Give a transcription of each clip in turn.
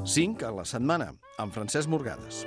5 a la setmana, amb Francesc Morgades.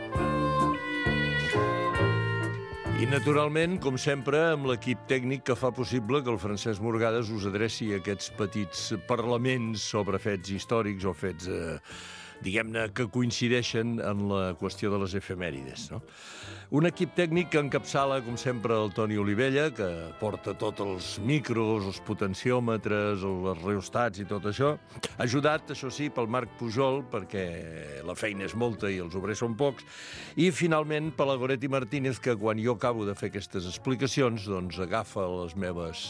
I, naturalment, com sempre, amb l'equip tècnic que fa possible que el Francesc Morgades us adreci a aquests petits parlaments sobre fets històrics o fets, diguem-ne, que coincideixen en la qüestió de les efemèrides, no? Un equip tècnic que encapçala, com sempre, el Toni Olivella, que porta tots els micros, els potenciòmetres, els reostats i tot això. Ajudat, això sí, pel Marc Pujol, perquè la feina és molta i els obrers són pocs. I, finalment, per la Goretti Martínez, que quan jo acabo de fer aquestes explicacions, doncs agafa les meves...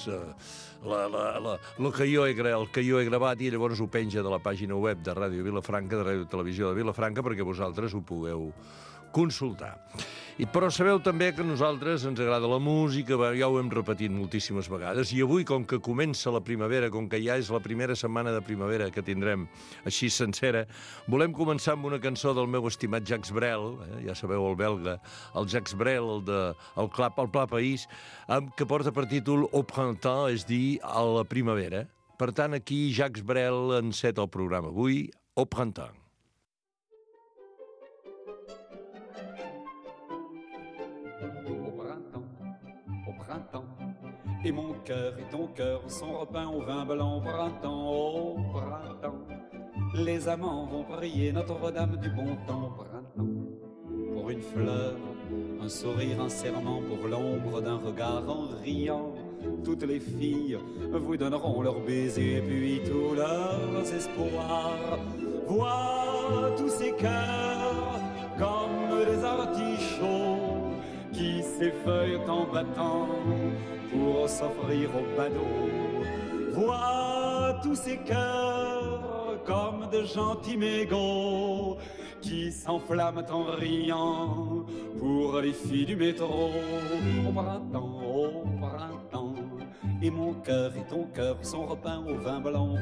el que jo he gravat i llavors ho penja de la pàgina web de Ràdio Vilafranca, de Ràdio Televisió de Vilafranca, perquè vosaltres ho pugueu consultar. Però sabeu també que a nosaltres ens agrada la música, ja ho hem repetit moltíssimes vegades, i avui, com que comença la primavera, com que ja és la primera setmana de primavera que tindrem així sencera, volem començar amb una cançó del meu estimat Jacques Brel, ja sabeu, el belga, el Jacques Brel, el Pla País, que porta per títol Au printemps, és dir, a la primavera. Per tant, aquí Jacques Brel enceta el programa avui, Au printemps. Et mon cœur et ton cœur sont repeints au vin blanc. Printemps, oh printemps, les amants vont prier Notre-Dame du bon temps. Printemps, pour une fleur, un sourire, un serment, pour l'ombre d'un regard en riant. Toutes les filles vous donneront leurs baisers et puis tous leurs espoirs. Vois tous ces cœurs comme des artichauts qui s'effeuillent en battant pour s'offrir au badaud. Vois tous ces cœurs comme de gentils mégots qui s'enflamment en riant pour les filles du métro. Au printemps, et mon cœur et ton cœur sont repeints au vin blanc.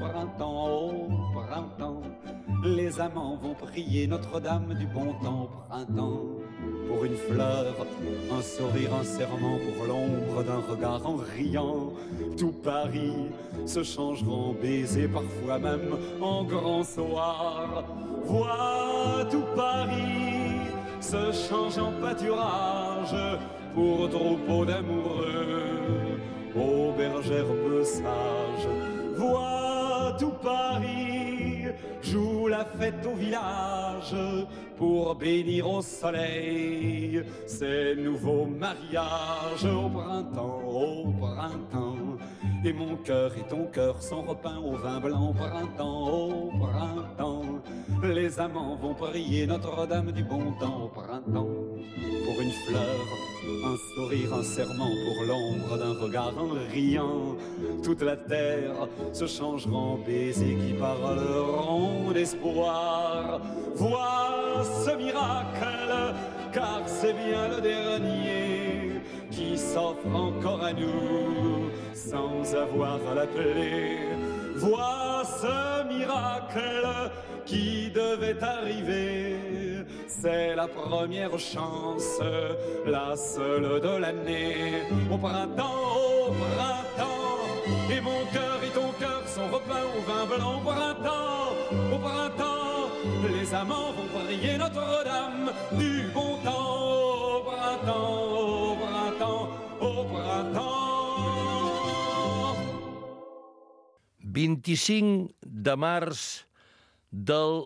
Au printemps, les amants vont prier Notre-Dame du bon temps. Printemps, pour une fleur, un sourire, un serment, pour l'ombre d'un regard en riant. Tout Paris se changera en baiser, parfois même en grand soir. Vois tout Paris se change en pâturage pour troupeau d'amoureux, aux bergères peu sages. Vois tout Paris joue la fête au village pour bénir au soleil ces nouveaux mariages. Au printemps, et mon cœur et ton cœur sont repeints au vin blanc. Au printemps, les amants vont prier Notre-Dame du bon temps. Au printemps, pour une fleur, un sourire, un serment, pour l'ombre d'un regard en riant. Toute la terre se changera en baisers qui parleront d'espoir. Vois ce miracle, car c'est bien le dernier qui s'offre encore à nous sans avoir à l'appeler. Vois ce miracle qui devait arriver. C'est la première chance, la seule de l'année. Au printemps, et mon cœur et ton cœur sont repeints au vin blanc. Au printemps, les amants vont prier Notre-Dame du bon temps. Au printemps, au printemps. 25 de març del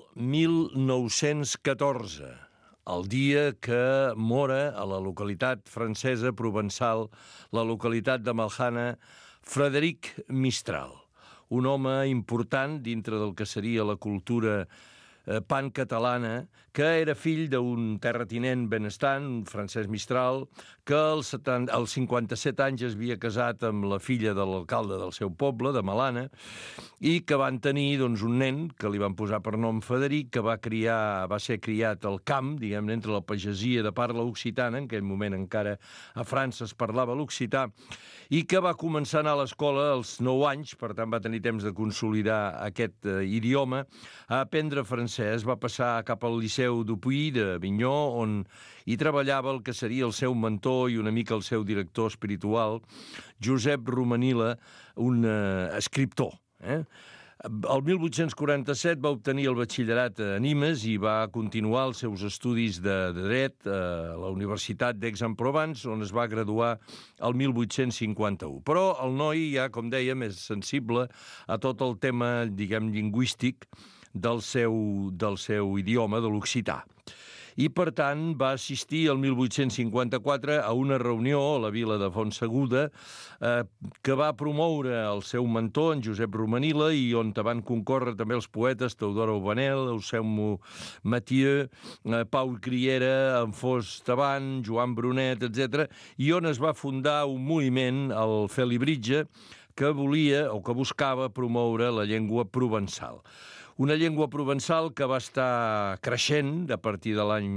1914, el dia que mora a la localitat francesa provençal, la localitat de Malhana, Frederic Mistral, un home important dintre del que seria la cultura pancatalana, que era fill d'un terratinent benestant, Francesc Mistral, que als 57 anys es havia casat amb la filla de l'alcalde del seu poble, de Malana, i que van tenir un nen que li van posar per nom Frederic, que va ser criat al camp, diguem-ne, entre la pagesia de parla occitana, en aquell moment encara a França es parlava l'occità, i que va començar a anar a l'escola als 9 anys, per tant va tenir temps de consolidar aquest idioma, a aprendre francès. Va passar cap al Liceu Dupuy d'Avinyó, on hi treballava el que seria el seu mentor i una mica el seu director espiritual, Josep Romanila, un escriptor. El 1847 va obtenir el batxillerat a Nimes i va continuar els seus estudis de dret a la Universitat d'Aix-en-Provence, on es va graduar el 1851. Però el noi ja, com dèiem, és sensible a tot el tema, diguem, lingüístic del seu idioma, de l'occità. I, per tant, va assistir el 1854 a una reunió a la vila de Fontseguda que va promoure el seu mentor, en Josep Romanila, i on van concórrer també els poetes Teodoro Banel, Eusèbe Mathieu, Pau Criera, Enfós Taban, Joan Brunet, etc., i on es va fundar un moviment, el Felibritge, que volia o que buscava promoure la llengua provençal. Una llengua provençal que va estar creixent a partir de l'any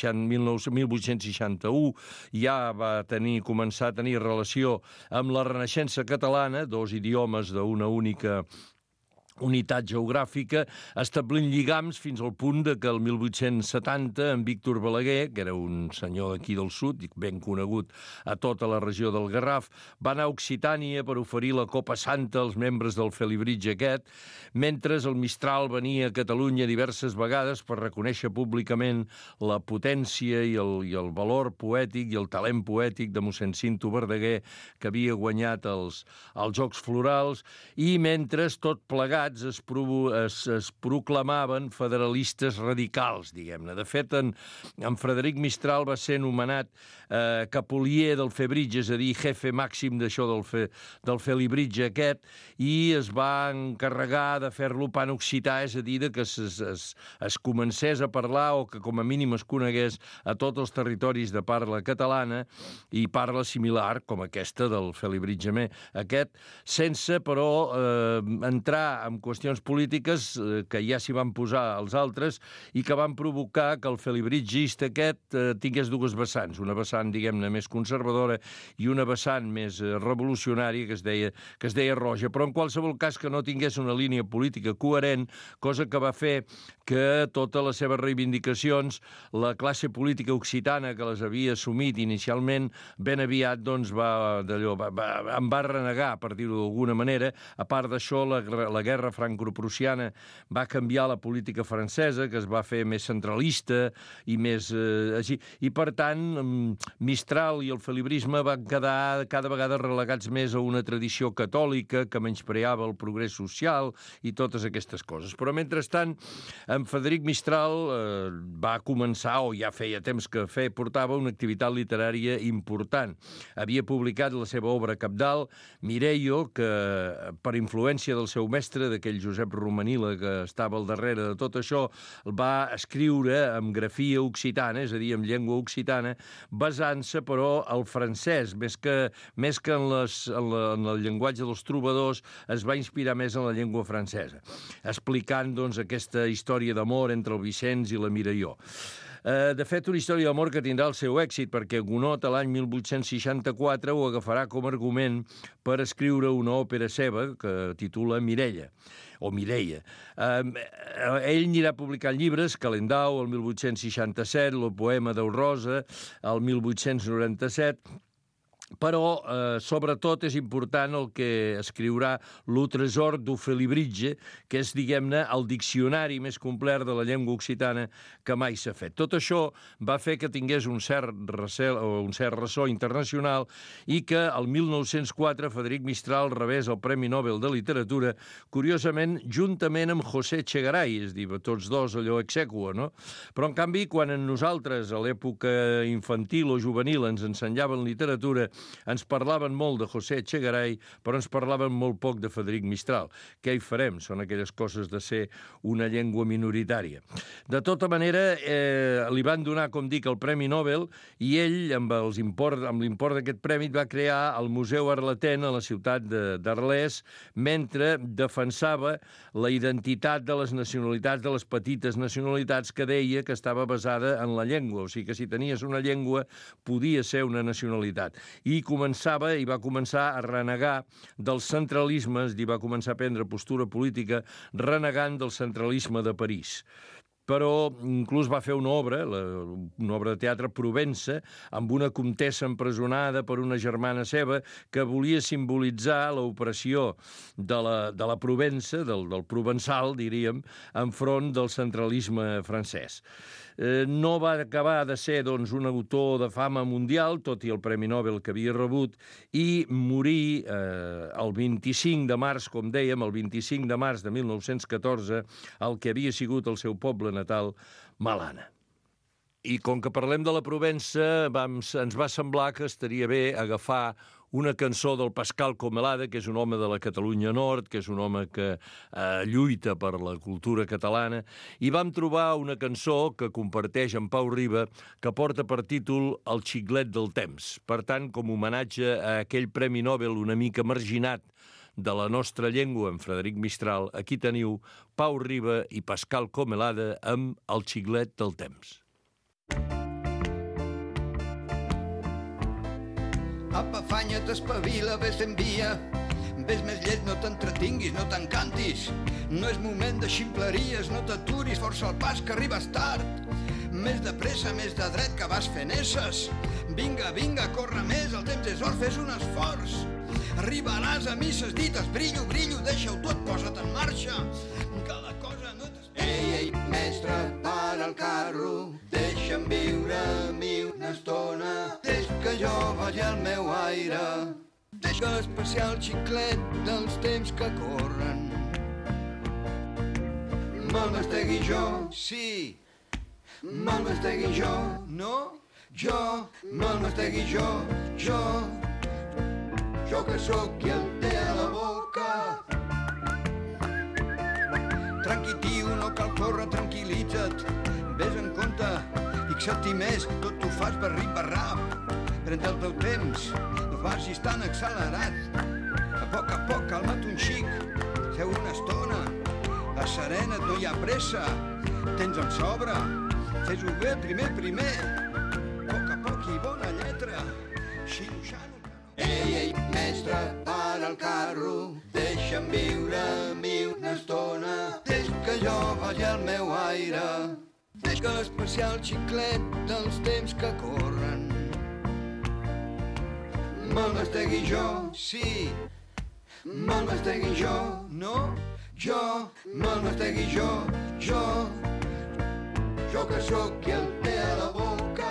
1861, ja va començar a tenir relació amb la Renaixença catalana, dos idiomes d'una única unitat geogràfica, establint lligams fins al punt de que el 1870 en Víctor Balaguer, que era un senyor d'aquí del sud, ben conegut a tota la regió del Garraf, va anar a Occitània per oferir la Copa Santa als membres del Felibritge aquest, mentre el Mistral venia a Catalunya diverses vegades per reconèixer públicament la potència i el valor poètic i el talent poètic de mossèn Cinto Verdaguer, que havia guanyat els Jocs Florals, i mentre tot plegat es proclamaven federalistes radicals, diguem-ne. De fet, en Frederic Mistral va ser nomenat capolier del Felibritge, és a dir, jefe màxim d'això del Felibritge aquest, i es va encarregar de fer-lo panoccità, és a dir, que es comencés a parlar o que com a mínim es conegués a tots els territoris de parla catalana i parla similar, com aquesta del Felibritge aquest, sense, però, entrar en qüestions polítiques que ja s'hi van posar els altres i que van provocar que el felibritgista aquest tingués dues vessants, una vessant, diguem-ne, més conservadora i una vessant més revolucionària que es deia Roja, però en qualsevol cas que no tingués una línia política coherent, cosa que va fer que totes les seves reivindicacions, la classe política occitana que les havia assumit inicialment, ben aviat doncs en va renegar, per dir-ho d'alguna manera. A part d'això, la guerra franco-prussiana va canviar la política francesa, que es va fer més centralista i més així. I, per tant, Mistral i el felibrisme van quedar cada vegada relegats més a una tradició catòlica que menyspreava el progrés social i totes aquestes coses. Però, mentrestant, en Frederic Mistral va començar, o ja feia temps que portava una activitat literària important. Havia publicat la seva obra cabdal, Mireio, que per influència del seu mestre, d'aquell Josep Romanila que estava al darrere de tot això, va escriure amb grafia occitana, és a dir, amb llengua occitana, basant-se, però, al francès, més que en el llenguatge dels trobadors, es va inspirar més en la llengua francesa, explicant, doncs, aquesta història d'amor entre el Vicenç i la Mireio. De fet, una història d'amor que tindrà el seu èxit, perquè Gounod, l'any 1864, ho agafarà com a argument per escriure una òpera seva que titula Mireia. Ell anirà publicant llibres, Calendau, el 1867, el poema d'Eurosa, el 1897, però, sobretot, és important el que escriurà Lo Tresor du Felibritge, que és, diguem-ne, el diccionari més complet de la llengua occitana que mai s'ha fet. Tot això va fer que tingués un cert ressò internacional i que el 1904 Frederic Mistral rebés el Premi Nobel de Literatura, curiosament, juntament amb José Echegaray, és a dir, tots dos allò ex aequo, no? Però, en canvi, quan nosaltres, a l'època infantil o juvenil, ens ensenyaven literatura, ens parlaven molt de José Echegaray, però ens parlaven molt poc de Frederic Mistral. Què hi farem? Són aquelles coses de ser una llengua minoritària. De tota manera, li van donar, com dic, el Premi Nobel, i ell, amb l'import d'aquest premi, va crear el Museu Arletent a la ciutat d'Arles, mentre defensava la identitat de les nacionalitats, de les petites nacionalitats, que deia que estava basada en la llengua. O sigui que si tenies una llengua, podia ser una nacionalitat. I va començar a renegar dels centralismes, i va començar a prendre postura política renegant del centralisme de París. però inclús va fer una obra de teatre, Provença, amb una comtessa empresonada per una germana seva que volia simbolitzar l'opressió de la Provença, del provençal, diríem, enfront del centralisme francès. No va acabar de ser, doncs, un autor de fama mundial, tot i el Premi Nobel que havia rebut, i morí el 25 de març, com dèiem, el 25 de març de 1914, al que havia sigut el seu poble natal, Malana. I com que parlem de la Provença, ens va semblar que estaria bé agafar una cançó del Pascal Comelada, que és un home de la Catalunya Nord, que és un home que lluita per la cultura catalana, i vam trobar una cançó que comparteix amb Pau Riba, que porta per títol El xiclet del temps. Per tant, com homenatge a aquell Premi Nobel una mica marginat de la nostra llengua, en Frederic Mistral, aquí teniu Pau Riba i Pascal Comelada amb El xiclet del temps. Apa, afanya't, espavila, ves envia. Ves més llest, no t'entretinguis, no t'encantis. No és moment de ximpleries, no t'aturis, força el pas, que arribes tard. Més de pressa, més de dret, que vas fent esses. Vinga, vinga, corre més, el temps és or, fes un esforç. Arribaràs a misses dites, brillo, brillo, deixa-ho tot, posa't en marxa. Que la cosa no t'espera. Ei, mestre, para el carro, deixa'm viure a mi una estona. Des que jo vagi al meu aire, deixa especial xiclet dels temps que corren. Me'l mastegui jo, sí, me'l mastegui jo, no? Jo, me'l mastegui jo, jo que sóc qui el té a la boca. Tranqui, tio, no cal córrer, tranquil·litza't, ves en compte, fixa-t'hi més, tot t'ho fas per rap. Pren el teu temps, no facis tan accelerat. A poc, calma't un xic, seu una estona, asserena't, no hi ha pressa, tens amb sobre, fes-ho bé, primer. A poc i bona lletra, xiruixant. Ei, mestre, para el carro, deixa'm viure a mi una estona, des que jo vagi al meu aire, des que l'especial xiclet dels temps que corren. Me'l mastegui jo, sí, me'l mastegui jo, no? Jo, me'l mastegui jo que sóc qui el té a la boca.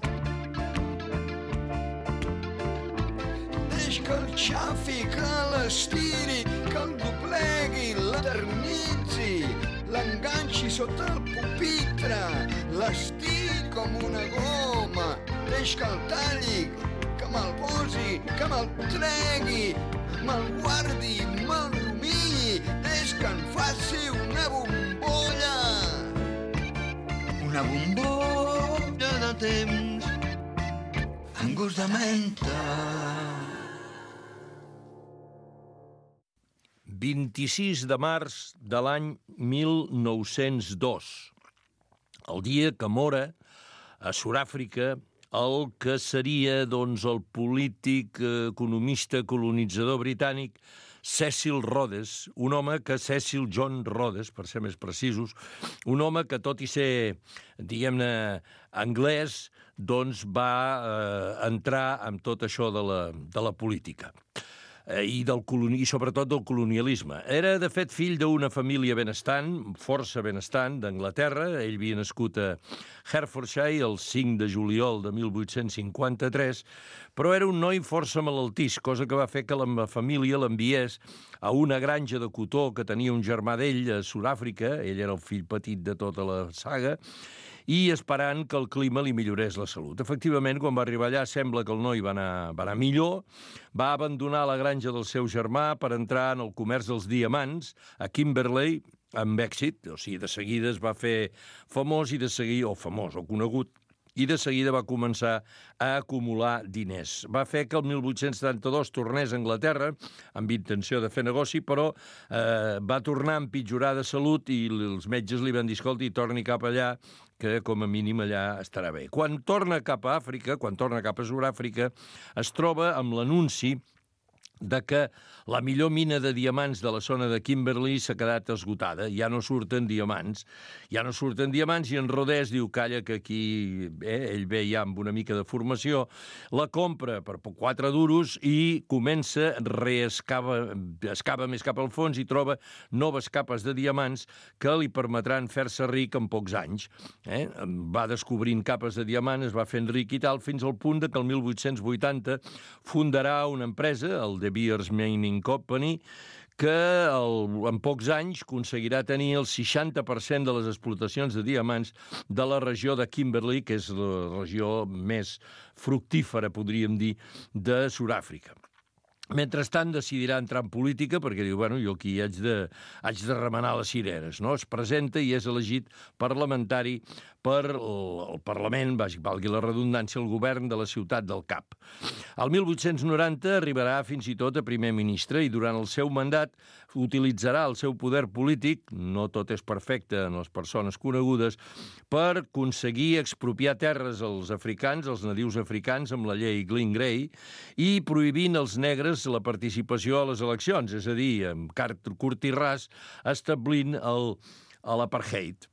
Que el xafi, que l'estiri, que el doblegui, l'eternitzi, l'enganxi sota el pupitre, l'estiri com una goma, deix que el talli, que me'l posi, que me'l tregui, me'l guardi, me'l rumilli, deix que en faci una bombolla. Una bombolla de temps, amb gust de menta. 26 de març de l'any 1902, el dia que mora a Sud-àfrica el que seria, doncs, el polític, economista, colonitzador britànic Cecil Rhodes, un home que Cecil John Rhodes, per ser més precisos, un home que, tot i ser, diguem-ne, anglès, doncs va entrar en tot això de la política. I sobretot del colonialisme. Era, de fet, fill d'una família benestant, força benestant, d'Anglaterra. Ell havia nascut a Hertfordshire el 5 de juliol de 1853, però era un noi força malaltís, cosa que va fer que la família l'enviés a una granja de cotó que tenia un germà d'ell a Sud-àfrica. Ell era el fill petit de tota la saga, i esperant que el clima li millorés la salut. Efectivament, quan va arribar allà, sembla que el noi va anar millor, va abandonar la granja del seu germà per entrar en el comerç dels diamants a Kimberley, amb èxit, o sigui, de seguida es va fer famós o conegut, i de seguida va començar a acumular diners. Va fer que el 1872 tornés a Anglaterra amb intenció de fer negoci, però va tornar a empitjorar de salut i els metges li van dir, escolti, torni cap allà, que com a mínim allà estarà bé. Quan torna cap a Àfrica, quan torna cap a Sud-àfrica, es troba amb l'anunci de que la millor mina de diamants de la zona de Kimberley s'ha quedat esgotada, ja no surten diamants, i en Rodés diu, calla, que aquí ell ve ja amb una mica de formació, la compra per 4 duros i comença, excava més cap al fons i troba noves capes de diamants que li permetran fer-se ric en pocs anys. Va descobrint capes de diamants, es va fent ric i tal, fins al punt que el 1880 fundarà una empresa, el De Beers Mining Company, que en pocs anys aconseguirà tenir el 60% de les explotacions de diamants de la regió de Kimberley, que és la regió més fructífera, podríem dir, de Sud-àfrica. Mentrestant decidirà entrar en política perquè diu, bueno, jo aquí haig de remenar les cireres, no? Es presenta i és elegit parlamentari per el Parlament, valgui la redundància, el govern de la ciutat del Cap. El 1890 arribarà fins i tot a primer ministre i durant el seu mandat utilitzarà el seu poder polític, no tot és perfecte en les persones conegudes, per aconseguir expropiar terres als africans, als nadius africans, amb la llei Glyn-Gray, i prohibint als negres la participació a les eleccions, és a dir, amb curt i ras, establint l'apartheid.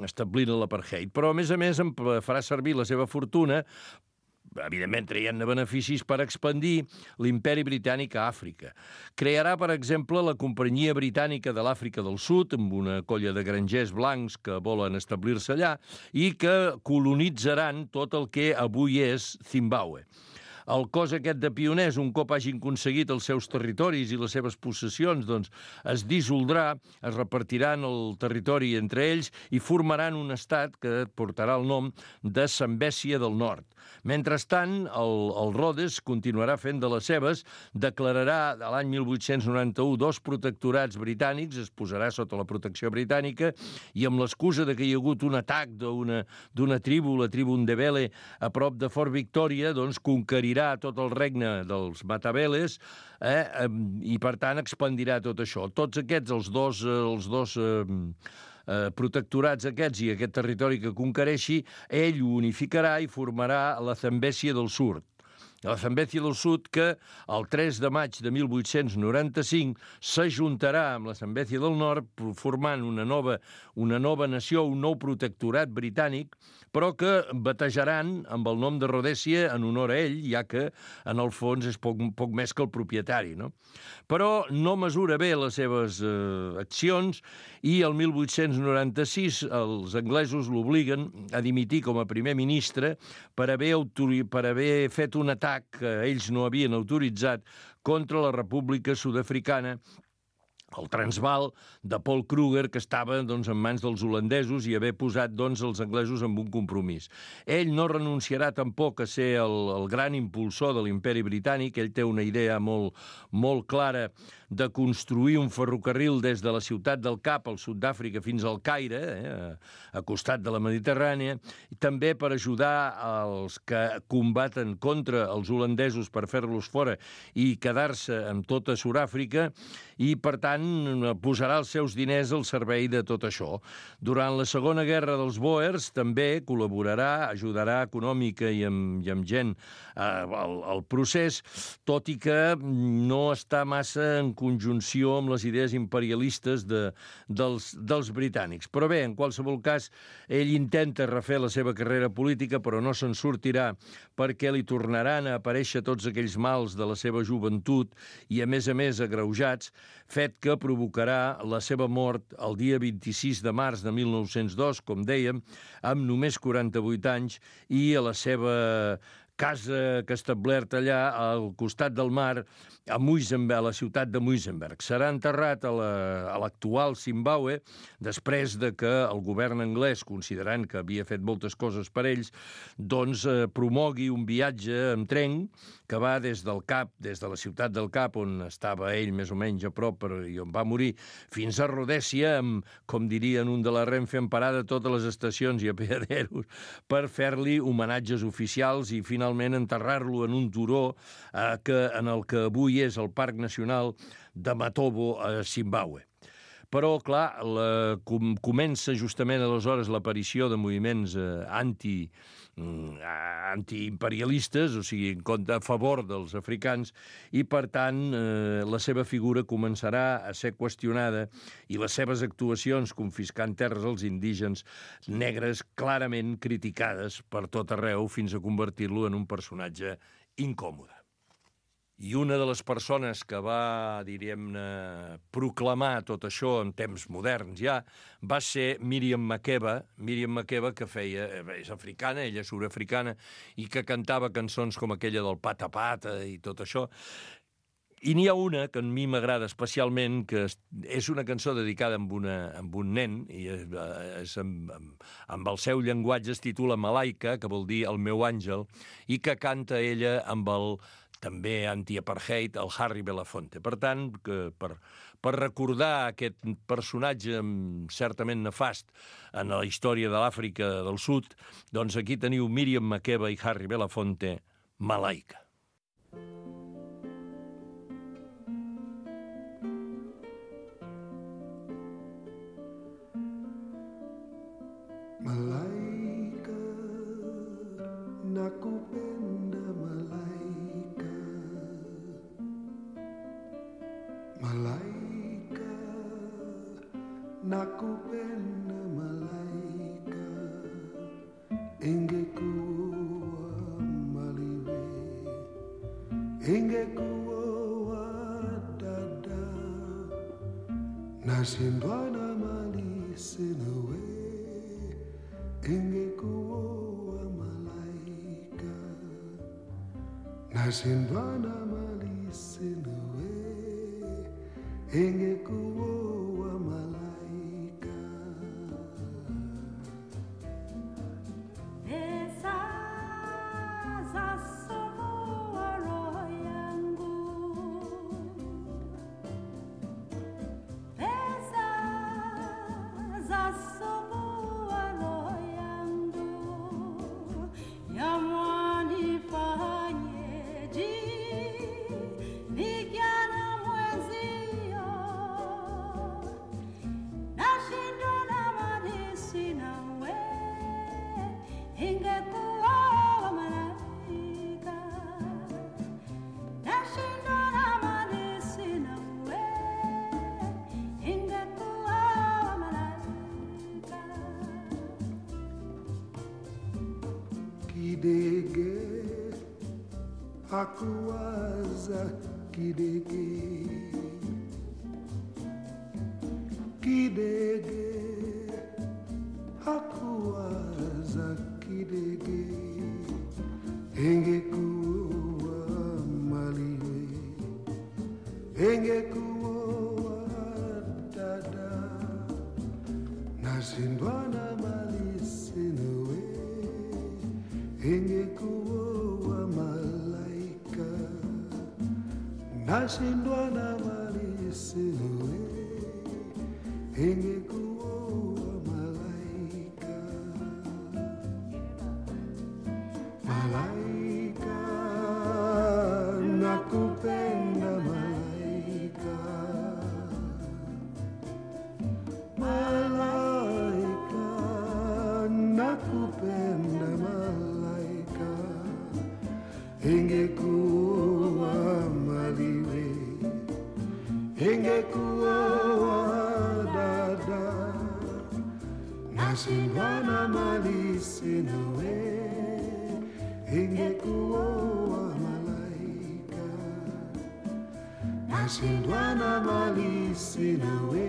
Però, a més, farà servir la seva fortuna, evidentment traient beneficis, per expandir l'imperi britànic a Àfrica. Crearà, per exemple, la Companyia Britànica de l'Àfrica del Sud, amb una colla de grangers blancs que volen establir-se allà i que colonitzaran tot el que avui és Zimbàbue. El cos aquest de pioners, un cop hagin aconseguit els seus territoris i les seves possessions, doncs es dissoldrà, es repartiran el territori entre ells i formaran un estat que portarà el nom de Zambèsia del Nord. Mentrestant, el Rhodes continuarà fent de les seves, declararà l'any 1891 2 protectorats britànics, es posarà sota la protecció britànica, i amb l'excusa de que hi ha hagut un atac d'una tribu, la tribu Ndebele, a prop de Fort Victoria, doncs conquerirà tot el regne dels Matabeles i, per tant, expandirà tot això. Tots aquests, els dos protectorats aquests i aquest territori que conquereixi, ell ho unificarà i formarà la Zambèsia del Sud. La Zambèsia del Sud, que el 3 de maig de 1895 s'ajuntarà amb la Zambèsia del Nord, formant una nova nació, un nou protectorat britànic, però que batejaran amb el nom de Rhodèsia en honor a ell, ja que, en el fons, és poc més que el propietari, no? Però no mesura bé les seves accions i el 1896 els anglesos l'obliguen a dimitir com a primer ministre per haver fet un atac que ells no havien autoritzat contra la República Sud-africana, el Transvaal de Paul Kruger, que estava en mans dels holandesos i haver posat els anglesos en un compromís. Ell no renunciarà tampoc a ser el gran impulsor de l'imperi britànic. Ell té una idea molt clara de construir un ferrocarril des de la ciutat del Cap, al sud d'Àfrica, fins al Caire, a costat de la Mediterrània, i també per ajudar els que combaten contra els holandesos per fer-los fora i quedar-se amb tota Sud-àfrica, i, per tant, posarà els seus diners al servei de tot això. Durant la Segona Guerra dels Boers també col·laborarà, ajudarà econòmica i amb gent al procés, tot i que no està massa en conjunció amb les idees imperialistes dels britànics. Però bé, en qualsevol cas, ell intenta refer la seva carrera política, però no se'n sortirà perquè li tornaran a aparèixer tots aquells mals de la seva joventut i, a més agreujats, fet que provocarà la seva mort el dia 26 de març de 1902, com dèiem, amb només 48 anys, i a la seva casa que ha establert allà al costat del mar, a la ciutat de Muizenberg. Serà enterrat a l'actual Zimbàbue després de que el govern anglès, considerant que havia fet moltes coses per ells, doncs promogui un viatge en tren que va des del Cap, des de la ciutat del Cap, on estava ell més o menys a prop i on va morir, fins a Rhodèsia, amb, com dirien un de la Renfe, en parada totes les estacions i apeaderos, per fer-li homenatges oficials i finalment enterrar-lo en un turó en el que avui és el Parc Nacional de Matobo, a Zimbàbue. Però, clar, comença justament aleshores l'aparició de moviments antiimperialistes, o sigui, a favor dels africans, i, per tant, la seva figura començarà a ser qüestionada i les seves actuacions confiscant terres als indígens negres clarament criticades per tot arreu fins a convertir-lo en un personatge incòmode. I una de les persones que va, diríem-ne, proclamar tot això en temps moderns ja, va ser Miriam Makeba, que és africana, ella és surafricana, i que cantava cançons com aquella del Pata Pata i tot això. I n'hi ha una que a mi m'agrada especialment, que és una cançó dedicada a un nen, i amb el seu llenguatge es titula Malaika, que vol dir el meu àngel, i que canta ella amb el també anti-apartheid, el Harry Belafonte. Per tant, per recordar aquest personatge certament nefast en la història de l'Àfrica del Sud, doncs aquí teniu Miriam Makeba i Harry Belafonte, Malaika. Malaika, nakupenda malaika, malaika, nakupenda malaika, ingekuwa maliwe, ingekuwa dada, nashindwa na mali sinawe, ingekuwa malaika, nashindwa na mali sinawe, ingekuwa malaika. Pesa zasoboa roho yangu, pesa zasoboa roho yangu, yamwanifanyeje vijana mwenzio, nashindwa na mali sinawe, ingekuwa malaika, nashindwa na mali sinawe, ingekuwa malaika. Kidege, akuwaza kidege, kidege, akuwaza kidege, ingekuwa maliwe, ingekuwa dada, nashindwa na mali sinawe, ingekuwa malaika, nashindwa na mali sinawe, ingekuwa malaika, malaika, nakupenda malaika, malaika, nakupenda malaika, ingekuwa maliwe, ingekuwa dada, nashindwa na mali sinawe, ingekuwa malaika, nashindwa na mali sinawe,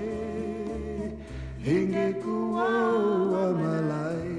ingekuwa malaika.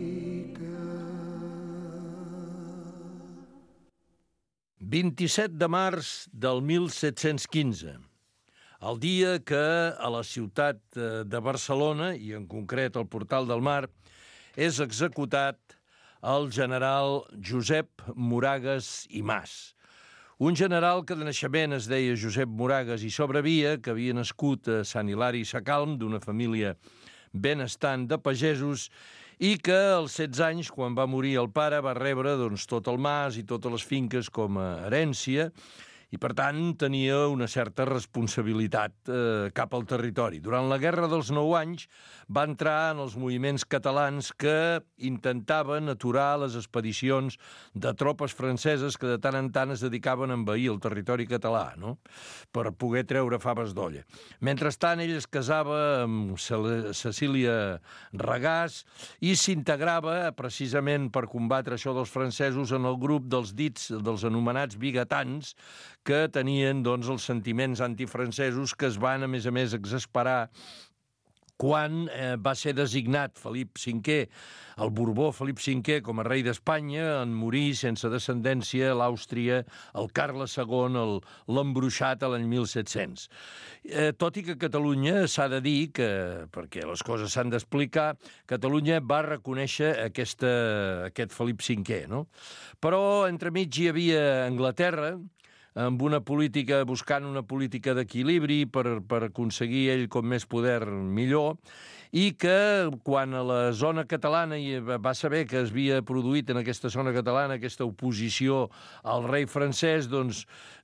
27 de març del 1715, el dia que a la ciutat de Barcelona, i en concret al Portal del Mar, és executat el general Josep Moragues i Mas. Un general que de naixement es deia Josep Moragues i sobrevia, que havia nascut a Sant Hilari Sacalm, d'una família benestant de pagesos, i que als 16 anys, quan va morir el pare, va rebre tot el mas i totes les finques com a herència, i, per tant, tenia una certa responsabilitat cap al territori. Durant la Guerra dels 9 anys va entrar en els moviments catalans que intentaven aturar les expedicions de tropes franceses que de tant en tant es dedicaven a envair el territori català, no?, per poder treure faves d'olla. Mentrestant, ell es casava amb Cecília Regàs i s'integrava, precisament per combatre això dels francesos, en el grup dels dits, dels anomenats vigatans, que tenien, doncs, els sentiments antifrancesos que es van, a més, exasperar quan va ser designat Felip V, el Borbó Felip V, com a rei d'Espanya, en morir sense descendència l'Àustria, el Carles II, l'embruixat a l'any 1700. Tot i que Catalunya, s'ha de dir, que, perquè les coses s'han d'explicar, Catalunya va reconèixer aquest Felip V, no? Però entremig hi havia Anglaterra, amb una política, buscant una política d'equilibri per aconseguir ell com més poder millor, i que quan a la zona catalana va saber que es havia produït en aquesta zona catalana aquesta oposició al rei francès, doncs,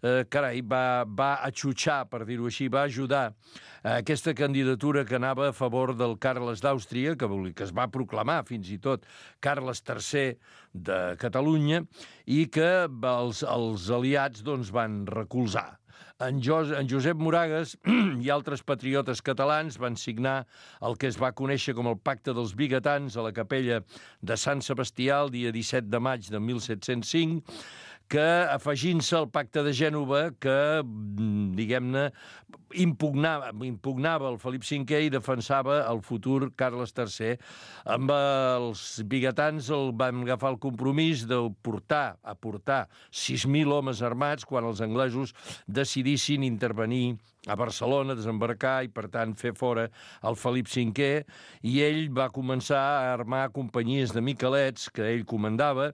va atxutxar, per dir-ho així, va ajudar a aquesta candidatura que anava a favor del Carles d'Àustria, que es va proclamar fins i tot Carles III de Catalunya, i que els aliats doncs, van recolzar. En Josep Moragues i altres patriotes catalans van signar el que es va conèixer com el Pacte dels Vigatans a la capella de Sant Sebastià el dia 17 de maig de 1705, que, afegint-se al Pacte de Gènova, que, diguem-ne, impugnava el Felip V i defensava el futur Carles III. Amb els vigatans van agafar el compromís de portar 6.000 homes armats quan els anglesos decidissin intervenir a Barcelona, desembarcar i, per tant, fer fora el Felip V, i ell va començar a armar companyies de miquelets que ell comandava,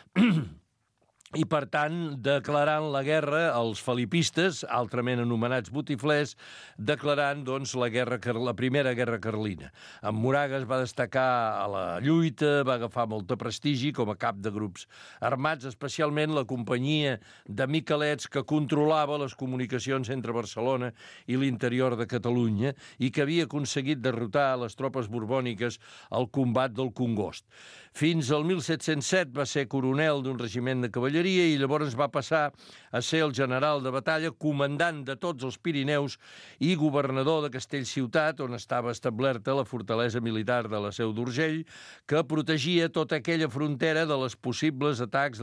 i, per tant, declarant la guerra als felipistes, altrament anomenats botiflers, declarant, doncs, la primera guerra carlina. En Moragues va destacar a la lluita, va agafar molt de prestigi com a cap de grups armats, especialment la companyia de miquelets que controlava les comunicacions entre Barcelona i l'interior de Catalunya i que havia aconseguit derrotar les tropes borbòniques al combat del Congost. Fins al 1707 va ser coronel d'un regiment de cavalleria i llavors va passar a ser el general de batalla, comandant de tots els Pirineus i governador de Castellciutat, on estava establerta la fortalesa militar de la Seu d'Urgell, que protegia tota aquella frontera de les possibles atacs,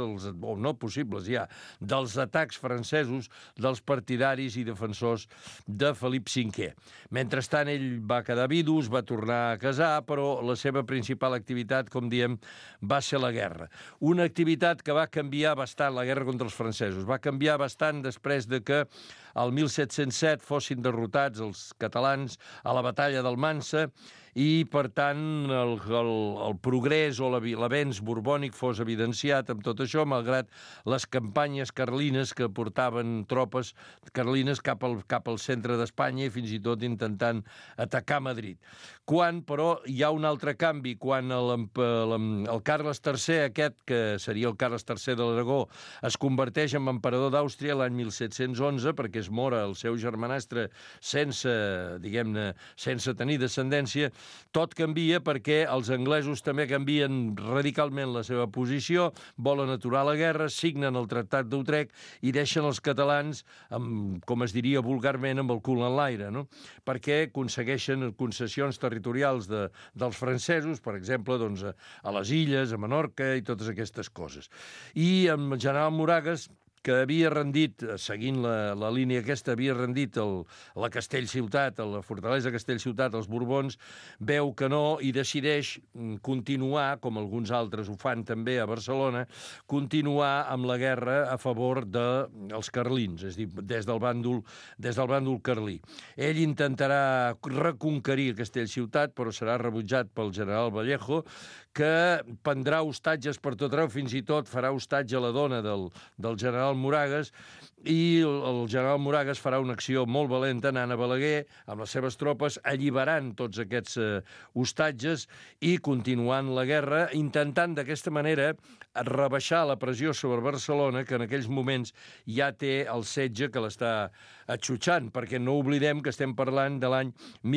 dels atacs francesos dels partidaris i defensors de Felip V. Mentrestant, ell va quedar vidu, es va tornar a casar, però la seva principal activitat, com diem, va ser la guerra. Una activitat que va canviar bastant, la guerra contra els francesos, va canviar bastant després de que el 1707 fossin derrotats els catalans a la batalla d'Almansa i, per tant, el progrés o l'avenç borbònic fos evidenciat amb tot això, malgrat les campanyes carlines que portaven tropes carlines cap al centre d'Espanya i fins i tot intentant atacar Madrid. Quan, però, hi ha un altre canvi, quan el Carles III, aquest, que seria el Carles III de l'Aragó, es converteix en emperador d'Àustria l'any 1711, perquè es mor el seu germanastre sense tenir descendència, tot canvia perquè els anglesos també canvien radicalment la seva posició, volen aturar la guerra, signen el Tractat d'Utrecht i deixen els catalans, com es diria vulgarment, amb el cul en l'aire, no? Perquè aconsegueixen concessions territorials dels francesos, per exemple, doncs, a les Illes, a Menorca i totes aquestes coses. I amb el general Moragues, que havia rendit, seguint la línia aquesta, havia rendit la Castellciutat, la fortalesa de Castellciutat, els Borbons, veu que no i decideix continuar, com alguns altres ho fan també a Barcelona, continuar amb la guerra a favor dels carlins, és a dir, des del bàndol carlí. Ell intentarà reconquerir Castellciutat, però serà rebutjat pel general Vallejo, que prendrà hostatges per tot arreu, fins i tot farà hostatge a la dona del general general Moragues, i el general Moragues farà una acció molt valenta anant a Balaguer amb les seves tropes, alliberant tots aquests hostatges i continuant la guerra, intentant d'aquesta manera rebaixar la pressió sobre Barcelona, que en aquells moments ja té el setge que l'està atxutxant, perquè no oblidem que estem parlant de l'any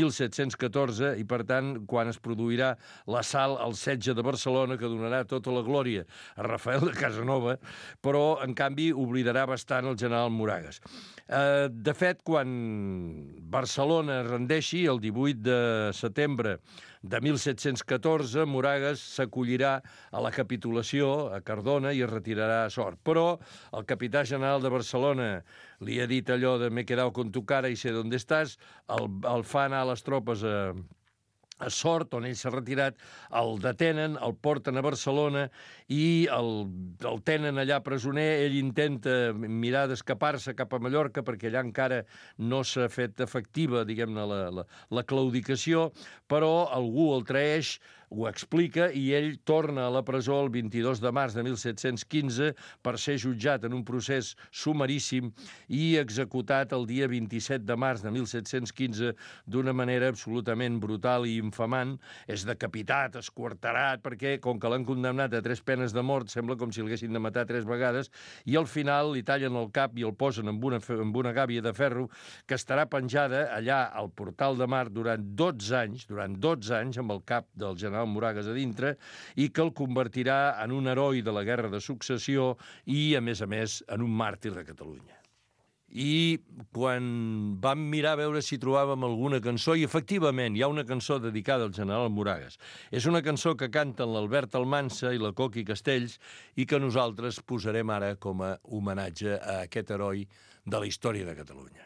1714 i, per tant, quan es produirà l'assalt al setge de Barcelona, que donarà tota la glòria a Rafael de Casanova, però, en canvi, oblidarà bastant el general Moragues. De fet, quan Barcelona es rendeixi, el 18 de setembre de 1714, Moragues s'acollirà a la capitulació a Cardona i es retirarà a Sort. Però el capità general de Barcelona li ha dit allò de «me he quedado con tu cara y sé dónde estás», el fa anar les tropes a Sort, on ell s'ha retirat, el detenen, el porten a Barcelona i el tenen allà presoner. Ell intenta mirar d'escapar-se cap a Mallorca perquè allà encara no s'ha fet efectiva, diguem-ne, la claudicació, però algú el traeix, ho explica, i ell torna a la presó el 22 de març de 1715 per ser jutjat en un procés sumaríssim i executat el dia 27 de març de 1715 d'una manera absolutament brutal i infamant. És decapitat, esquarterat, perquè com que l'han condemnat a 3 penes de mort, sembla com si l'haguessin de matar 3 vegades, i al final li tallen el cap i el posen amb una gàbia de ferro que estarà penjada allà al Portal de Mar durant 12 anys, amb el cap del general Moragues a dintre, i que el convertirà en un heroi de la Guerra de Successió i, a més, en un màrtir de Catalunya. I quan vam mirar a veure si trobàvem alguna cançó, i efectivament hi ha una cançó dedicada al general Moragues. És una cançó que canten l'Albert Almansa i la Coqui Castells i que nosaltres posarem ara com a homenatge a aquest heroi de la història de Catalunya.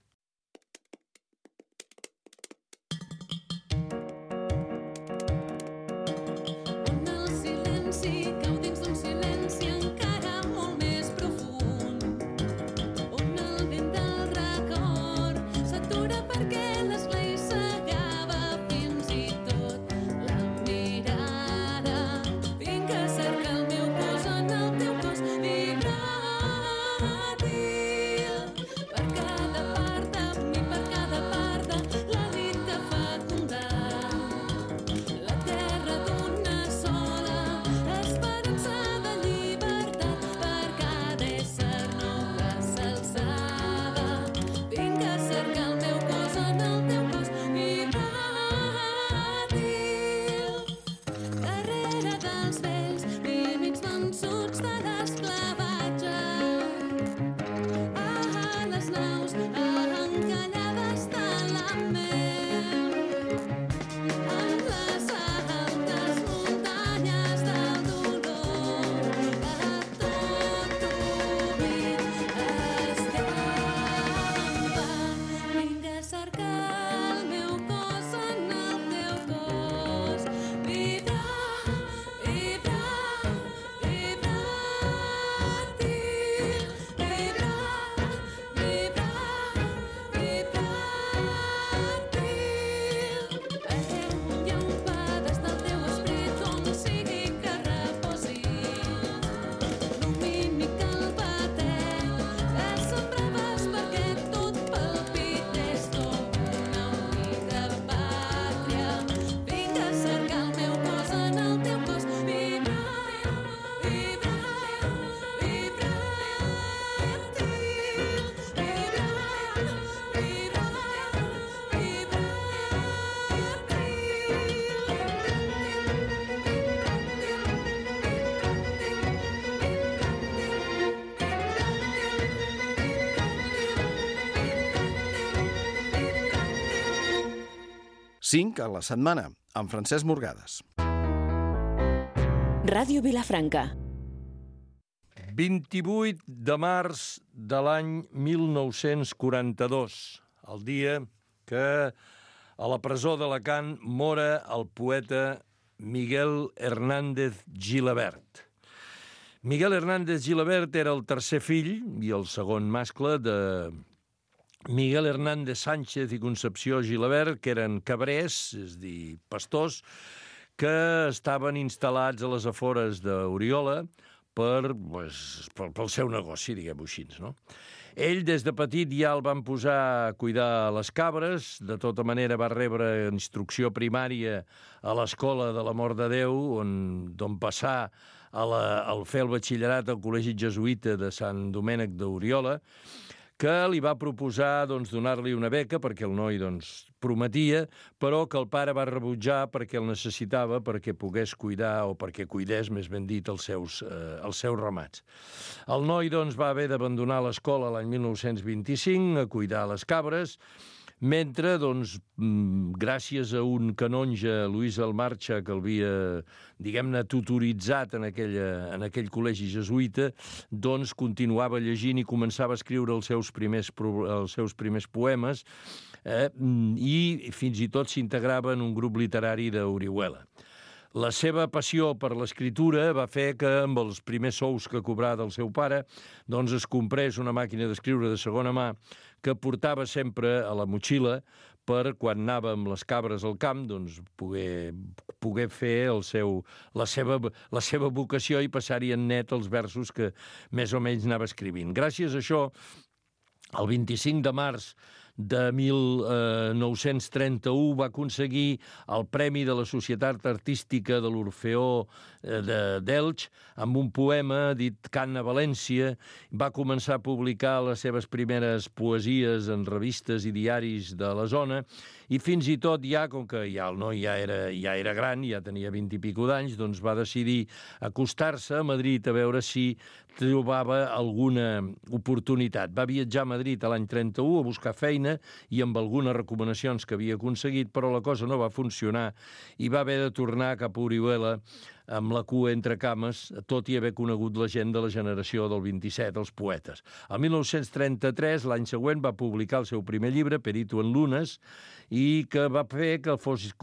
Cinc a la setmana, amb Francesc Morgades. Ràdio Vilafranca. 28 de març de l'any 1942, el dia que a la presó d'Alacant mora el poeta Miguel Hernández Gilabert. Miguel Hernández Gilabert era el tercer fill i el segon mascle de Miguel Hernández Sánchez i Concepció Gilabert, que eren cabrers, és a dir, pastors, que estaven instal·lats a les afores d'Oriola, pel seu negoci, diguem-ho així, no? Ell, des de petit, ja el van posar a cuidar les cabres. De tota manera, va rebre instrucció primària a l'Escola de la Mort de Déu, d'on passà al fer el batxillerat al Col·legi Jesuïta de Sant Domènec d'Oriola, que li va proposar donar-li una beca perquè el noi prometia, però que el pare va rebutjar perquè el necessitava perquè pogués cuidar, o perquè cuidés, més ben dit, els seus ramats. El noi va haver d'abandonar l'escola l'any 1925 a cuidar les cabres, mentre, gràcies a un canonge, Luis Almarcha, que l'havia, diguem-ne, tutoritzat en aquell col·legi jesuïta, continuava llegint i començava a escriure els seus primers poemes, i fins i tot s'integrava en un grup literari d'Orihuela. La seva passió per l'escriptura va fer que, amb els primers sous que cobrava del seu pare, es comprés una màquina d'escriure de segona mà que portava sempre a la motxilla per, quan anava amb les cabres al camp, poder fer la seva vocació i passar-hi en net els versos que més o menys anava escrivint. Gràcies a això, el 25 de març de 1931 va aconseguir el Premi de la Societat Artística de l'Orfeó d'Elx amb un poema dit Cant a València. Va començar a publicar les seves primeres poesies en revistes i diaris de la zona i fins i tot com que el noi ja era gran, ja tenia 20 i pico d'anys, va decidir acostar-se a Madrid a veure si trobava alguna oportunitat. Va viatjar a Madrid l'any 31 a buscar feina i amb algunes recomanacions que havia aconseguit, però la cosa no va funcionar i va haver de tornar cap a Orihuela amb la cua entre cames, tot i haver conegut la gent de la generació del 27, els poetes. El 1933, l'any següent, va publicar el seu primer llibre, Perito en Lunes, i que va fer que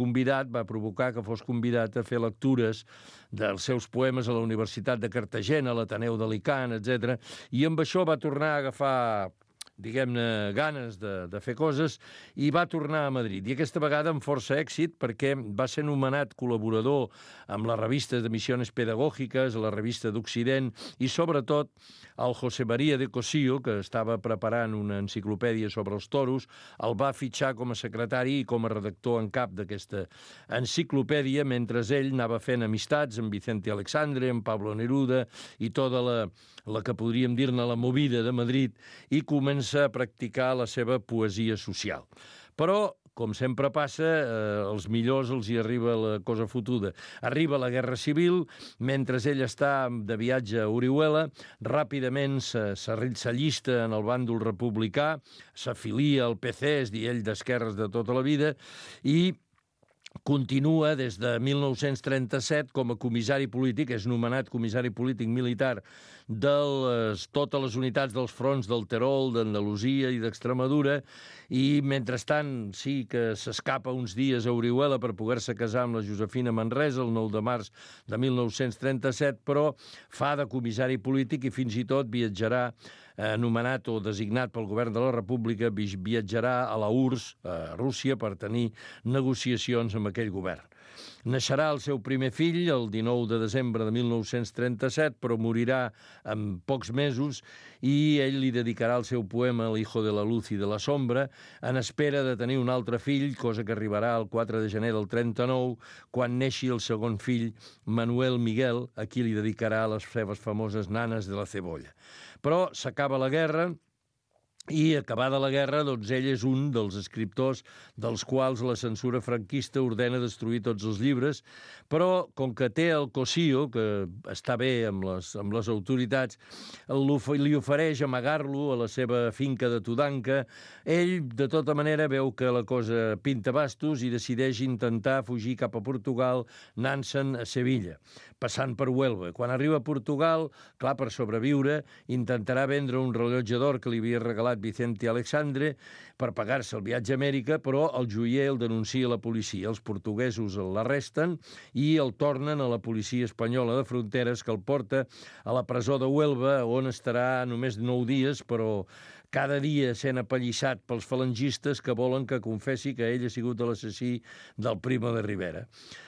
va provocar que fos convidat a fer lectures dels seus poemes a la Universitat de Cartagena, a l'Ateneu d'Alicant, etc. I amb això va tornar a agafar, diguem-ne, ganes de fer coses i va tornar a Madrid. I aquesta vegada amb força èxit perquè va ser nomenat col·laborador amb les revistes de Misiones Pedagògiques, a la revista d'Occident i sobretot el José María de Cosío, que estava preparant una enciclopèdia sobre els toros, el va fitxar com a secretari i com a redactor en cap d'aquesta enciclopèdia mentre ell anava fent amistats amb Vicente Alexandre, amb Pablo Neruda i tota la que podríem dir-ne la movida de Madrid i comença a practicar la seva poesia social. Però, com sempre passa, als millors els hi arriba la cosa fotuda. Arriba la Guerra Civil, mentre ell està de viatge a Orihuela, ràpidament s'allista en el bàndol republicà, s'afilia al PC, és dir, ell d'esquerres de tota la vida, i continua des de 1937 com a comissari polític, és nomenat comissari polític militar de totes les unitats dels fronts del Terol, d'Andalusia i d'Extremadura, i mentrestant sí que s'escapa uns dies a Orihuela per poder-se casar amb la Josefina Manresa el 9 de març de 1937, però fa de comissari polític i fins i tot viatjarà nomenat o designat pel govern de la República, viatjarà a la URSS, a Rússia, per tenir negociacions amb aquell govern. Naixerà el seu primer fill el 19 de desembre de 1937, però morirà en pocs mesos i ell li dedicarà el seu poema El hijo de la luz y de la sombra en espera de tenir un altre fill, cosa que arribarà el 4 de gener del 39, quan neixi el segon fill, Manuel Miguel, a qui li dedicarà les seves famoses Nanas de la cebolla. Però s'acaba la guerra i, acabada la guerra, ell és un dels escriptors dels quals la censura franquista ordena destruir tots els llibres, però com que té el Cosío, que està bé amb les autoritats, li ofereix amagar-lo a la seva finca de Tudanca. Ell, de tota manera, veu que la cosa pinta bastos i decideix intentar fugir cap a Portugal, anant-se'n a Sevilla, passant per Huelva. Quan arriba a Portugal, clar, per sobreviure, intentarà vendre un rellotge d'or que li havia regalat Vicente Alexandre per pagar-se el viatge a Amèrica, però el joier el denuncia a la policia. Els portuguesos l'arresten i el tornen a la policia espanyola de fronteres, que el porta a la presó de Huelva, on estarà només 9 dies, però cada dia sent apallissat pels falangistes que volen que confessi que ell ha sigut l'assassí del Primo de Rivera.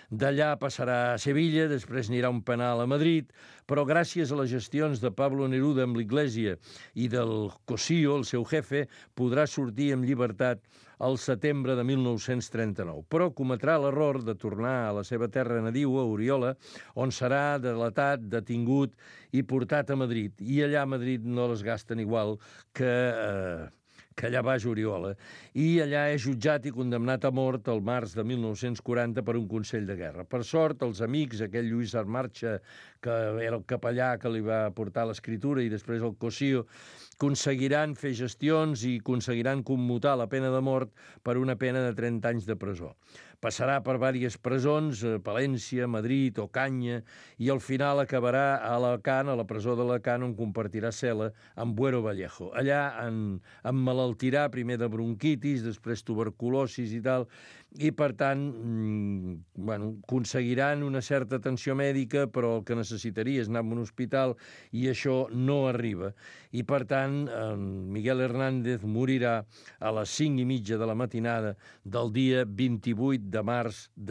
D'allà passarà a Sevilla, després anirà a un penal a Madrid, però gràcies a les gestions de Pablo Neruda amb l'Iglésia i del Cosío, el seu jefe, podrà sortir amb llibertat al setembre de 1939. Però cometrà l'error de tornar a la seva terra nadiua, Oriola, on serà delatat, detingut i portat a Madrid. I allà a Madrid no les gasten igual que allà baix Oriola, i allà és jutjat i condemnat a mort el març de 1940 per un consell de guerra. Per sort, els amics, aquell Lluís Armarcha, que era el capellà que li va portar l'escriptura, i després el Cosío, aconseguiran fer gestions i aconseguiran commutar la pena de mort per una pena de 30 anys de presó. Passarà per diverses presons, Palència, Madrid, Ocaña, i al final acabarà a Alacant, a la presó d'Alacant, on compartirà cel·la amb Buero Vallejo. Allà emmalaltirà primer de bronquitis, després tuberculosis i tal, i per tant aconseguiran una certa atenció mèdica, però el que necessitaria és anar a un hospital i això no arriba. I per tant, Miguel Hernández morirà a les 5:30 de la matinada del dia 28 de març de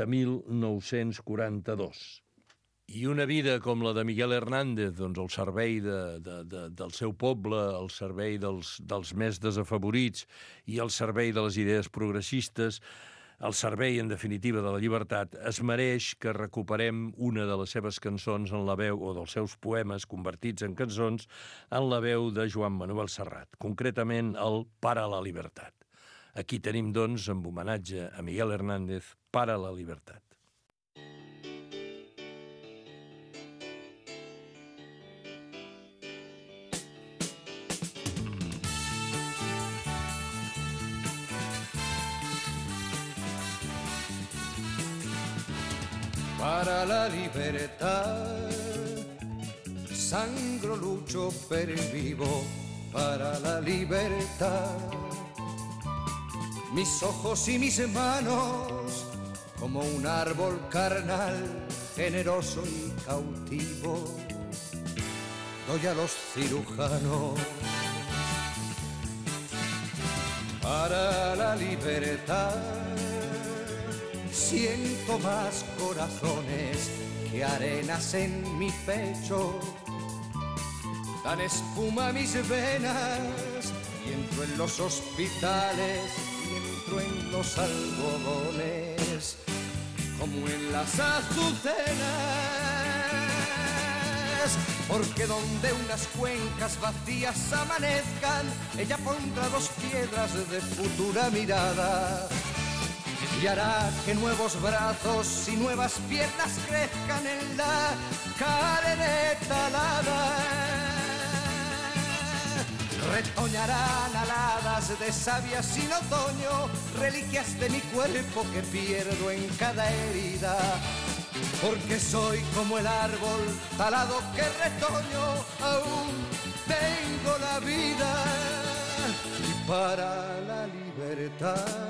1942. I una vida com la de Miguel Hernández, doncs al servei del seu poble, al servei dels més desafavorits i al servei de les idees progressistes, al servei, en definitiva, de la llibertat, es mereix que recuperem una de les seves cançons en la veu, o dels seus poemes convertits en cançons, en la veu de Joan Manuel Serrat, concretament el Para la Libertad. Aquí tenim, doncs, en homenatge a Miguel Hernández, Para la Libertad. Para la libertad, sangro, lucho, pervivo para la libertad. Mis ojos y mis manos, como un árbol carnal, generoso y cautivo, doy a los cirujanos. Para la libertad, siento más corazones que arenas en mi pecho. Dan espuma a mis venas y entro en los hospitales y entro en los algodones como en las azucenas. Porque donde unas cuencas vacías amanezcan, ella pondrá dos piedras de futura mirada y hará que nuevos brazos y nuevas piernas crezcan en la carne talada. Retoñarán aladas de savia sin otoño, reliquias de mi cuerpo que pierdo en cada herida. Porque soy como el árbol talado que retoño, aún tengo la vida. Y para la libertad,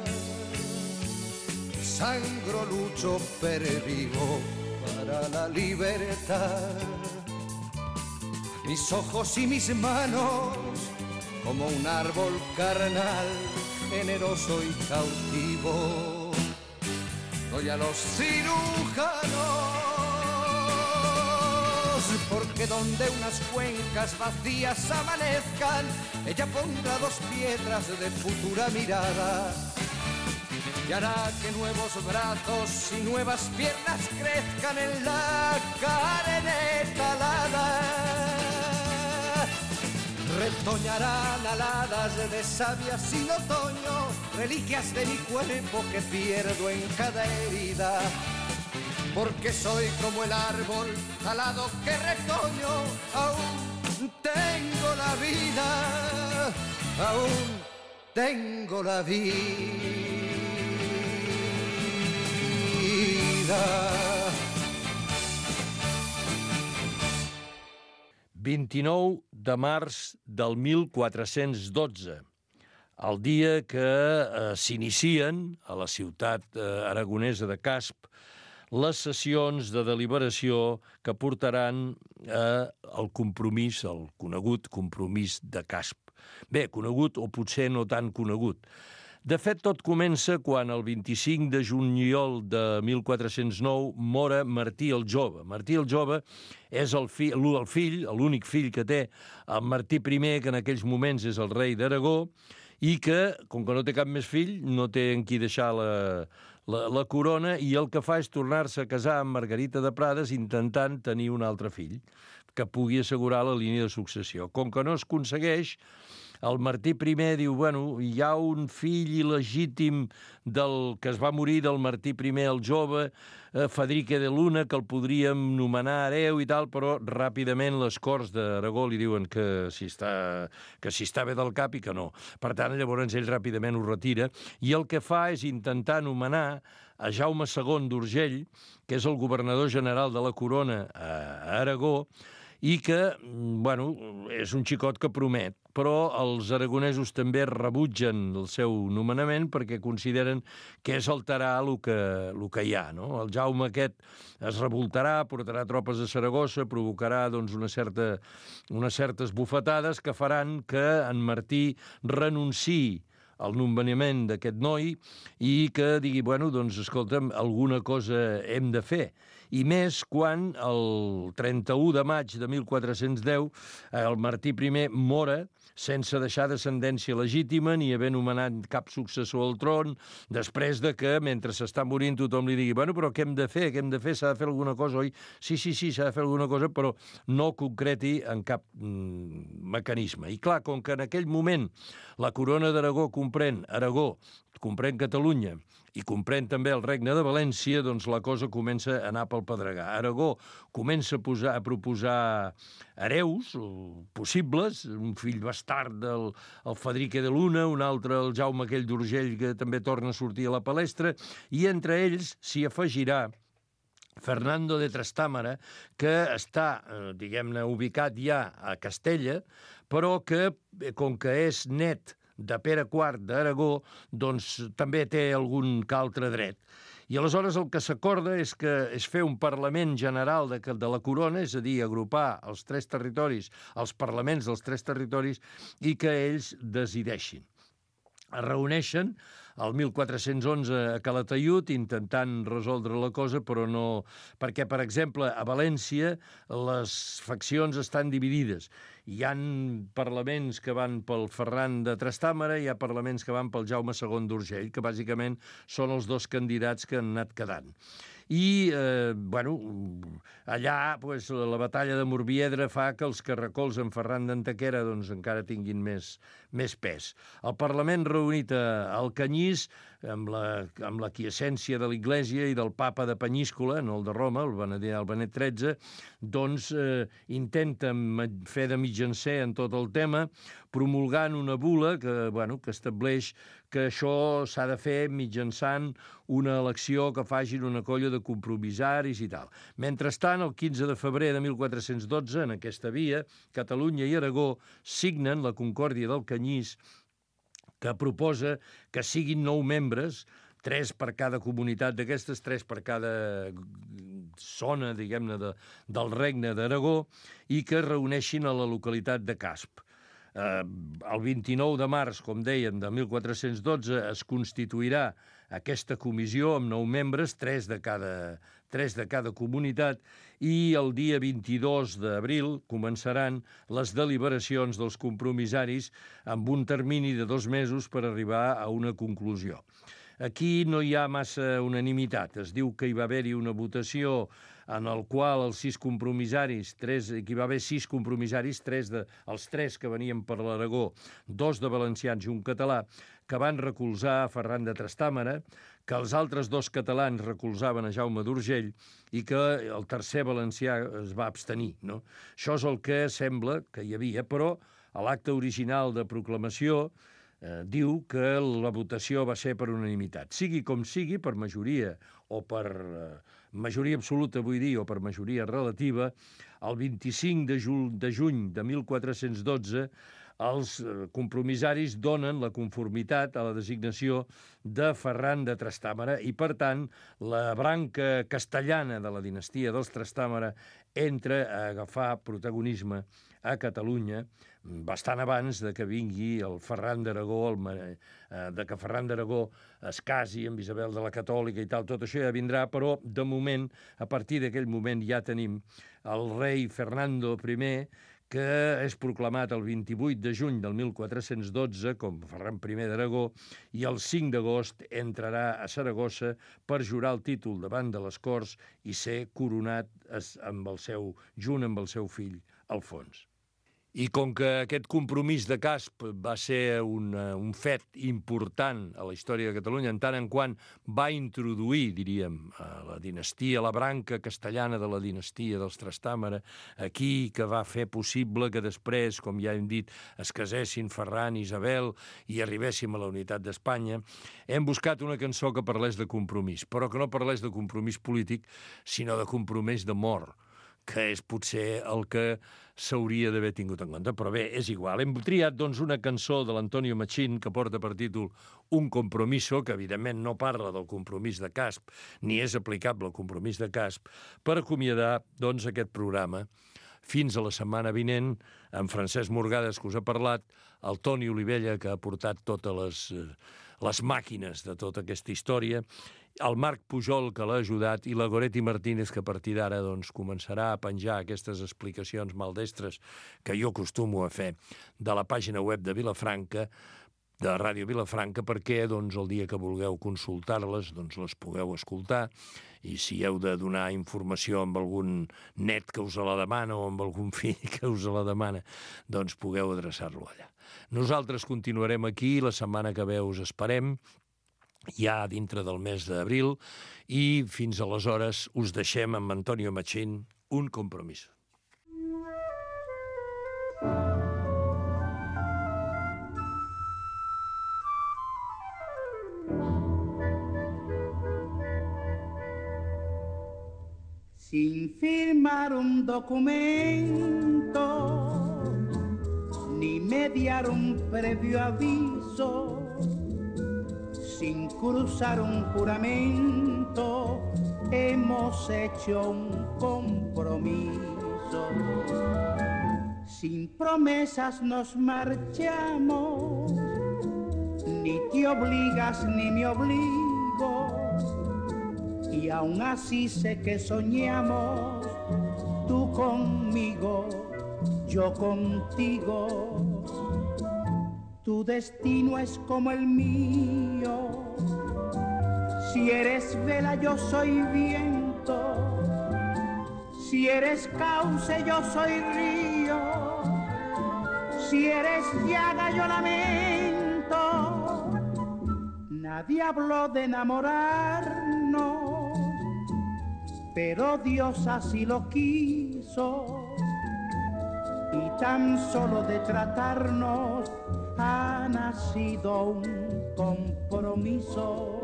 sangro, lucho, pervivo para la libertad. Mis ojos y mis manos, como un árbol carnal, generoso y cautivo, doy a los cirujanos. Porque donde unas cuencas vacías amanezcan, ella pondrá dos piedras de futura mirada y hará que nuevos brazos y nuevas piernas crezcan en la carne talada. Retoñarán aladas de savia sin otoño, reliquias de mi cuerpo que pierdo en cada herida. Porque soy como el árbol talado que retoño, aún tengo la vida, aún tengo la vida. 29 de març del 1412, el dia que s'inicien a la ciutat aragonesa de Casp les sessions de deliberació que portaran al compromís, el conegut compromís de Casp. Bé, conegut o potser no tan conegut. De fet, tot comença quan el 25 de juliol de 1409 mora Martí el Jove. Martí el Jove és l'únic fill que té el Martí I, que en aquells moments és el rei d'Aragó, i que, com que no té cap més fill, no té en qui deixar la corona, i el que fa és tornar-se a casar amb Margarita de Prades intentant tenir un altre fill que pugui assegurar la línia de successió. Com que no es aconsegueix, el Martí I diu, bueno, hi ha un fill il·legítim del que es va morir del Martí I el Jove, Fadrique de Luna, que el podríem nomenar hereu i tal, però ràpidament les Corts d'Aragó li diuen que si està bé del cap i que no. Per tant, llavors ell ràpidament ho retira, i el que fa és intentar nomenar a Jaume II d'Urgell, que és el governador general de la corona a Aragó, i que, bueno, és un xicot que promet, però els aragonesos també rebutgen el seu nomenament perquè consideren que és alterar el que hi ha, no? El Jaume aquest es revoltarà, portarà tropes a Saragossa, provocarà doncs, unes certes bufetades que faran que en Martí renunciï al nomenament d'aquest noi i que digui, bueno, doncs, escolta'm, alguna cosa hem de fer. I més quan el 31 de maig de 1410 el Martí I mora sense deixar descendència legítima ni haver nomenat cap successor al tron, després de que, mentre s'està morint, tothom li digui, bueno, però què hem de fer? Què hem de fer? S'ha de fer alguna cosa, oi? Sí, s'ha de fer alguna cosa, però no concreti en cap mecanisme. I clar, com que en aquell moment la corona d'Aragó comprèn Aragó, comprèn Catalunya i comprèn també el regne de València, doncs la cosa comença a anar pel pedregar. Aragó comença a proposar hereus possibles, un fill bastard del Fadrique de Luna, un altre el Jaume aquell d'Urgell, que també torna a sortir a la palestra, i entre ells s'hi afegirà Fernando de Trastámara, que està, diguem-ne, ubicat ja a Castella, però que, com que és net de Pere IV d'Aragó, doncs també té algun que altre dret. I aleshores el que s'acorda és fer un Parlament General de la Corona, és a dir, agrupar els tres territoris, els parlaments dels tres territoris, i que ells decideixin. Es reuneixen el 1411 a Calataiud intentant resoldre la cosa, però no... Perquè, per exemple, a València les faccions estan dividides. Hi ha parlaments que van pel Ferran de Trastámara i hi ha parlaments que van pel Jaume II d'Urgell, que bàsicament són els dos candidats que han anat quedant. I, bueno, allà pues, la batalla de Morbiedre fa que els que recolzen Ferran d'Antequera doncs, encara tinguin més pes. El Parlament reunit a Alcanyís, amb la quiescència de l'Iglésia i del papa de Penyíscola, no el de Roma, el Benet XIII, doncs intenta fer de mitjancer en tot el tema, promulgant una bula que estableix que això s'ha de fer mitjançant una elecció que facin una colla de compromissaris i tal. Mentrestant, el 15 de febrer de 1412, en aquesta via, Catalunya i Aragó signen la Concòrdia del Canyís, que proposa que siguin 9 membres, 3 per cada comunitat d'aquestes, 3 per cada zona, diguem-ne, del regne d'Aragó, i que es reuneixin a la localitat de Casp. El 29 de març, com dèiem, de 1412, es constituirà aquesta comissió amb 9 membres, 3 de cada comunitat, i el dia 22 d'abril començaran les deliberacions dels compromissaris amb un termini de 2 mesos per arribar a una conclusió. Aquí no hi ha massa unanimitat. Es diu que hi va haver-hi una votació en el qual els 6 compromissaris, hi va haver 6 compromissaris, els 3 que venien per l'Aragó, 2 de valencians i un català, que van recolzar a Ferran de Trastámara, que els altres 2 catalans recolzaven a Jaume d'Urgell i que el tercer valencià es va abstenir, no? Això és el que sembla que hi havia, però a l'acte original de proclamació diu que la votació va ser per unanimitat. Sigui com sigui, per majoria o per majoria absoluta, vull dir, o per majoria relativa, el 25 de juny de 1412 els compromissaris donen la conformitat a la designació de Ferran de Trastàmara i, per tant, la branca castellana de la dinastia dels Trastàmara entra a agafar protagonisme a Catalunya bastant abans de que vingui el Ferran d'Aragó, de que Ferran d'Aragó es casi amb Isabel de la Catòlica i tal, tot això ja vindrà, però de moment, a partir d'aquell moment ja tenim el rei Fernando I, que és proclamat el 28 de juny del 1412 com Ferran I d'Aragó i el 5 d'agost entrarà a Saragossa per jurar el títol davant de les Corts i ser coronat junt amb el seu fill Alfons. I com que aquest compromís de Casp va ser un fet important a la història de Catalunya, en tant en quant va introduir, diríem, la dinastia, la branca castellana de la dinastia dels Trastàmara, aquí, que va fer possible que després, com ja hem dit, es casessin Ferran i Isabel i arribéssim a la unitat d'Espanya, hem buscat una cançó que parlés de compromís, però que no parlés de compromís polític, sinó de compromís d'amor, que és potser el que s'hauria d'haver tingut en compte. Però bé, és igual. Hem triat, doncs, una cançó de l'Antonio Machín que porta per títol Un compromiso, que evidentment no parla del compromís de Casp, ni és aplicable al compromís de Casp, per acomiadar, doncs, aquest programa. Fins a la setmana vinent, amb Francesc Morgades, que us ha parlat, el Toni Olivella, que ha portat totes les màquines de tota aquesta història, el Marc Pujol, que l'ha ajudat, i la Goretti Martínez, que a partir d'ara doncs, començarà a penjar aquestes explicacions maldestres que jo acostumo a fer de la pàgina web de Vilafranca, de Ràdio Vilafranca, perquè doncs, el dia que vulgueu consultar-les doncs, les pugueu escoltar, i si heu de donar informació amb algun net que us la demana o amb algun fill que us la demana, doncs pugueu adreçar-lo allà. Nosaltres continuarem aquí, la setmana que ve us esperem, ja dintre del mes d'abril, i fins aleshores us deixem amb Antonio Machín Un compromiso. Sin firmar un documento ni mediar un previo aviso, sin cruzar un juramento, hemos hecho un compromiso. Sin promesas nos marchamos, ni te obligas ni me obligo, y aún así sé que soñamos, tú conmigo, yo contigo. Tu destino es como el mío, si eres vela yo soy viento, si eres cauce yo soy río, si eres llaga yo lamento. Nadie habló de enamorarnos, pero Dios así lo quiso, y tan solo de tratarnos ha nacido un compromiso.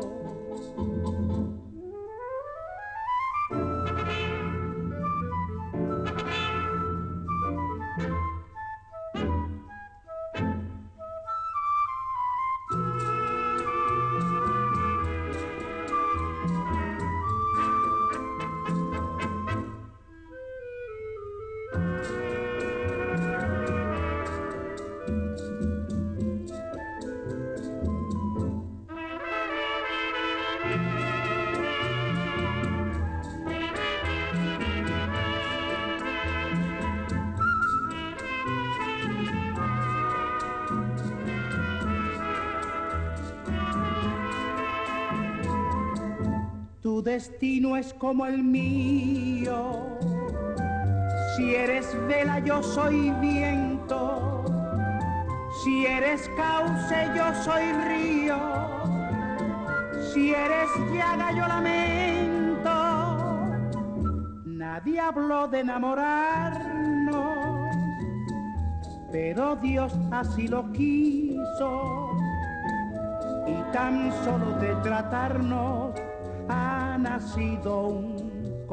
Tu destino es como el mío, si eres vela yo soy viento, si eres cauce yo soy río, si eres llaga yo lamento. Nadie habló de enamorarnos, pero Dios así lo quiso, y tan solo de tratarnos ha nacido un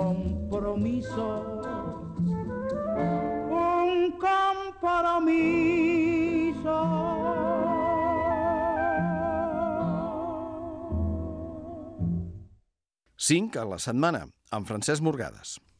compromiso. Un compromiso. 5 a la setmana, amb Francesc Morgades.